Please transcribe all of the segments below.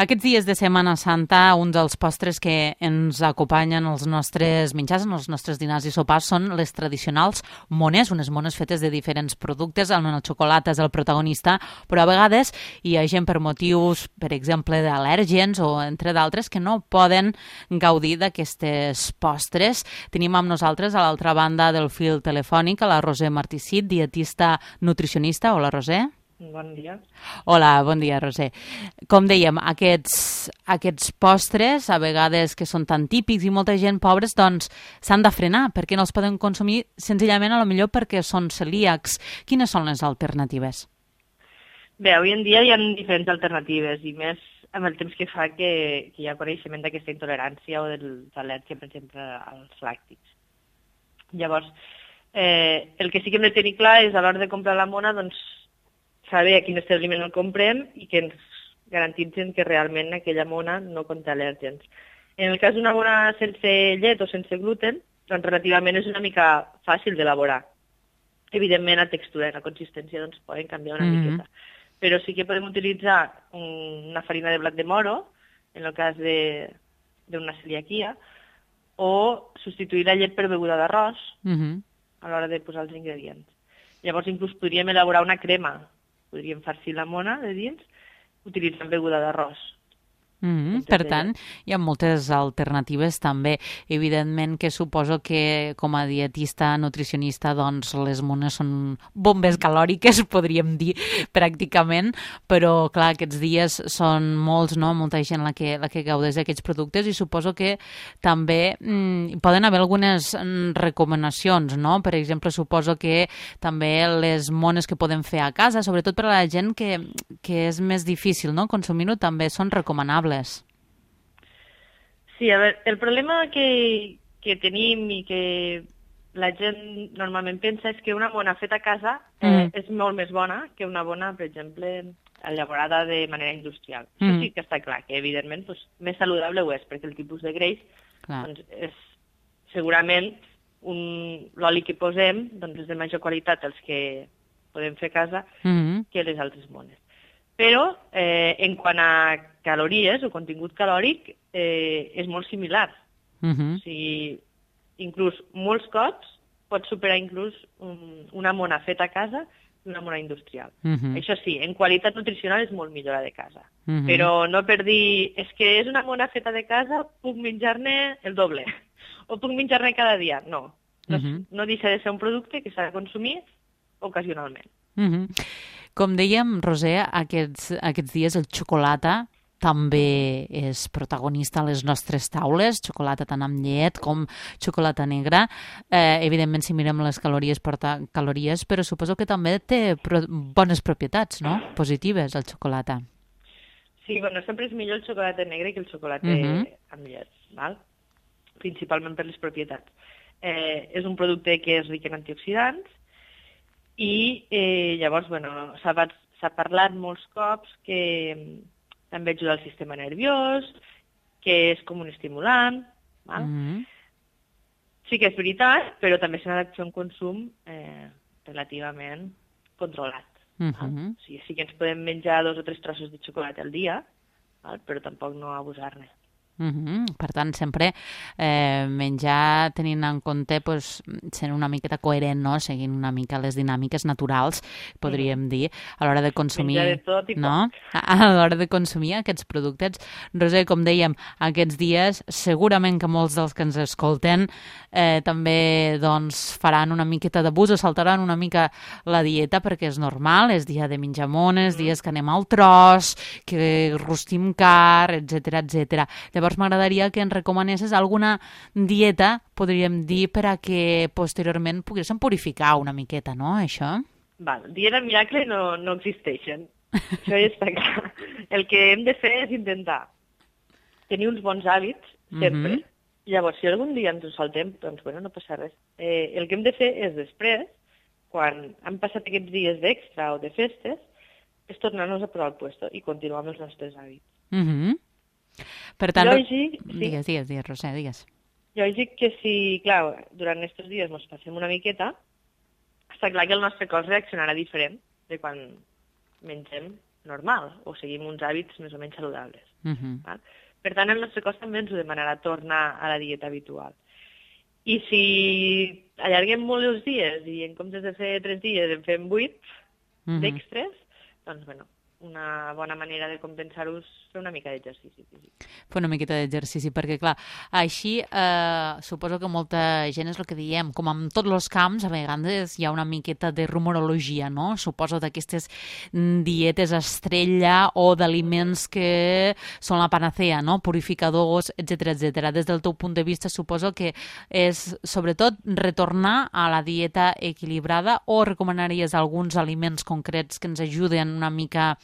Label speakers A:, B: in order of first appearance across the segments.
A: Aquests dies de Setmana Santa, un dels postres que ens acompanyen als nostres menjars, als nostres dinars i sopars, són les tradicionals mones, unes mones fetes de diferents productes, on el xocolata és el protagonista, però a vegades hi ha gent per motius, per exemple, d'al·lèrgens o entre d'altres, que no poden gaudir d'aquestes postres. Tenim amb nosaltres, a l'altra banda del fil telefònic, a la Roser Marticit, dietista nutricionista. Hola, Roser.
B: Bon dia.
A: Hola, bon dia, Roser. Com dèiem, aquests postres, a vegades que són tan típics i molta gent pobres, doncs s'han de frenar, perquè no els poden consumir senzillament a lo millor perquè són celíacs. Quines són les alternatives?
B: Bé, avui en dia hi ha diferents alternatives, i més amb el temps que fa que hi ha coneixement d'aquesta intolerància o de l'al·lèrgia, per exemple, als làctics. Llavors, el que sí que hem de tenir clar és, a l'hora de comprar la mona, doncs, saber a quin establiment el comprem i que ens garantitzen que realment aquella mona no conté al·lèrgens. En el cas d'una mona sense llet o sense gluten, doncs relativament és una mica fàcil d'elaborar. Evidentment, la textura i la consistència doncs, poden canviar una miqueta. Però sí que podem utilitzar una farina de blat de moro, en el cas d'una celiaquia, o substituir la llet per beguda d'arròs a l'hora de posar els ingredients. Llavors, inclús podríem elaborar una crema. Podríem farcir la mona de dins utilitzant beguda d'arròs.
A: Per tant, hi ha moltes alternatives també. Evidentment que suposo que com a dietista, nutricionista, doncs les mones són bombes calòriques, podríem dir, pràcticament, però clar, aquests dies són molts, no? Molta gent la que gaudeix d'aquests productes i suposo que també poden haver algunes recomanacions, no? Per exemple, suposo que també les mones que podem fer a casa, sobretot per a la gent que és més difícil, no? Consumir-ho, també són recomanables.
B: Sí, a veure, el problema que tenim i que la gent normalment pensa és que una mona feta a casa és molt més bona que una bona, per exemple, elaborada de manera industrial. Això sí que està clar, que evidentment més saludable ho és, perquè el tipus de greix doncs, és segurament l'oli que posem és de major qualitat els que podem fer a casa que les altres mones. Però, en quant a calories o contingut calòric, és molt similar. O sigui, inclús molts cops pot superar inclús una mona feta a casa i una mona industrial. Això sí, en qualitat nutricional és molt millor la de casa. Però no per dir, és que és una mona feta de casa, puc menjar-ne el doble. O puc menjar-ne cada dia. No. No deixa de ser un producte que s'ha de consumir ocasionalment.
A: Com dèiem, Roser, aquests dies el xocolata també és protagonista a les nostres taules, xocolata tant amb llet com xocolata negra. Evidentment, si mirem les calories, porta calories, però suposo que també té bones propietats, no? Positives, el xocolata.
B: Sí, bueno, sempre és millor el xocolata negre que el xocolata amb llet, val? Principalment per les propietats. És un producte que és ric en antioxidants, i llavors, bueno, s'ha parlat molts cops que també ajuda al sistema nerviós, que és com un estimulant, val? Sí que és veritat, però també s'ha de fer un consum relativament controlat. O sigui, sí que ens podem menjar 2 o 3 trossos de xocolata al dia, val? Però tampoc no abusar-ne.
A: Per tant, sempre menjar tenint en compte sent una miqueta coherent, no? Seguint una mica les dinàmiques naturals, podríem dir, a l'hora de consumir,
B: menjar de tot i
A: no? A l'hora de consumir aquests productes. Roser, com dèiem, aquests dies segurament que molts dels que ens escolten també doncs, faran una miqueta d'abús o saltaran una mica la dieta, perquè és normal, és dia de menjar mones, dies que anem al tros, que rostim car, etc. Llavors m'agradaria que ens recomanessis alguna dieta, podríem dir, per a que posteriorment poguéssim purificar una miqueta, no, això?
B: Val, dieta miracle no existeixen. Això ja està clar. El que hem de fer és intentar tenir uns bons hàbits, sempre. Llavors, si algun dia ens ho saltem, doncs, bueno, no passa res. El que hem de fer és després, quan han passat aquests dies d'extra o de festes, és tornar-nos a posar al puesto i continuar amb els nostres hàbits.
A: Per tant,
B: lògic,
A: digues, Roser, digues.
B: Lògic que si, clar, durant aquests dies ens passem una miqueta, està clar que el nostre cos reaccionarà diferent de quan mengem normal o seguim uns hàbits més o menys saludables. Val? Per tant, el nostre cos també ens ho demanarà tornar a la dieta habitual. I si allarguem molt els dies i en comptes de fer 3 dies en fem 8 d'extres, doncs, bueno, una bona manera de compensar-ho és fer una mica d'exercici físic.
A: Fer una miqueta d'exercici, perquè, clar, així suposo que molta gent és el que diem, com en tots els camps, a vegades hi ha una miqueta de rumorologia, no? Suposo d'aquestes dietes estrella o d'aliments que són la panacea, no? Purificadors, etc etc. Des del teu punt de vista, suposo que és, sobretot, retornar a la dieta equilibrada, o recomanaries alguns aliments concrets que ens ajuden una mica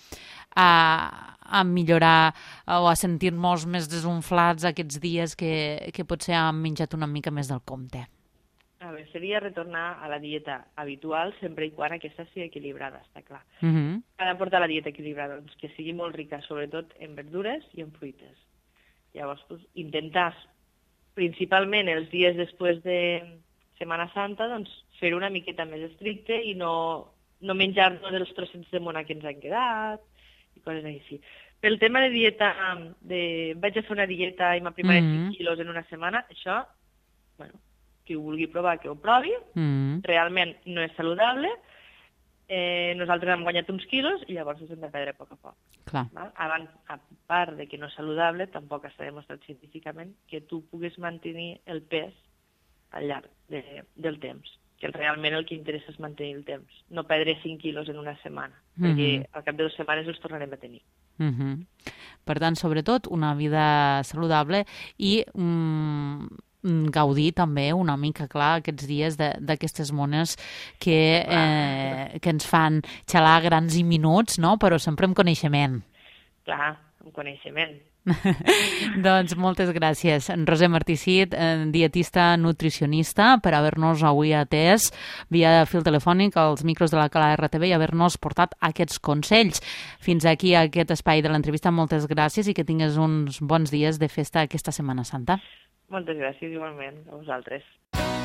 A: a millorar o a sentir-nos més desunflats aquests dies que potser hem menjat una mica més del compte?
B: A veure, seria retornar a la dieta habitual sempre i quan aquesta sigui equilibrada, està clar. Ha de portar la dieta equilibrada, doncs, que sigui molt rica, sobretot en verdures i en fruites. Llavors, intentar, principalment els dies després de Setmana Santa, doncs, fer una miqueta més estricte i no menjar-nos els trossets de mona que ens han quedat, i coses així. Pel tema de dieta, vaig a fer una dieta i m'aprimaré 5 quilos en una setmana, això, bueno, qui ho vulgui provar, que ho provi, realment no és saludable, nosaltres hem guanyat uns quilos i llavors ens hem de perdre a poc a poc.
A: Clar.
B: Abans, a part de que no és saludable, tampoc està demostrat científicament que tu puguis mantenir el pes al llarg del temps, que realment el que interessa és mantenir el temps, no perdre 5 quilos en una setmana, perquè al cap de 2 setmanes els tornarem a tenir.
A: Per tant, sobretot, una vida saludable i gaudir també una mica, clar, aquests dies d'aquestes mones que ens fan xalar grans i minuts, no? Però sempre amb coneixement.
B: Clar, amb coneixement.
A: Doncs moltes gràcies, Roser Martí Cid, dietista nutricionista, per haver-nos avui atès via fil telefònic als micros de la Cala RTV i haver-nos portat aquests consells. Fins aquí aquest espai de l'entrevista. Moltes gràcies i que tingues uns bons dies de festa aquesta Setmana Santa.
B: Moltes gràcies, igualment, a vosaltres.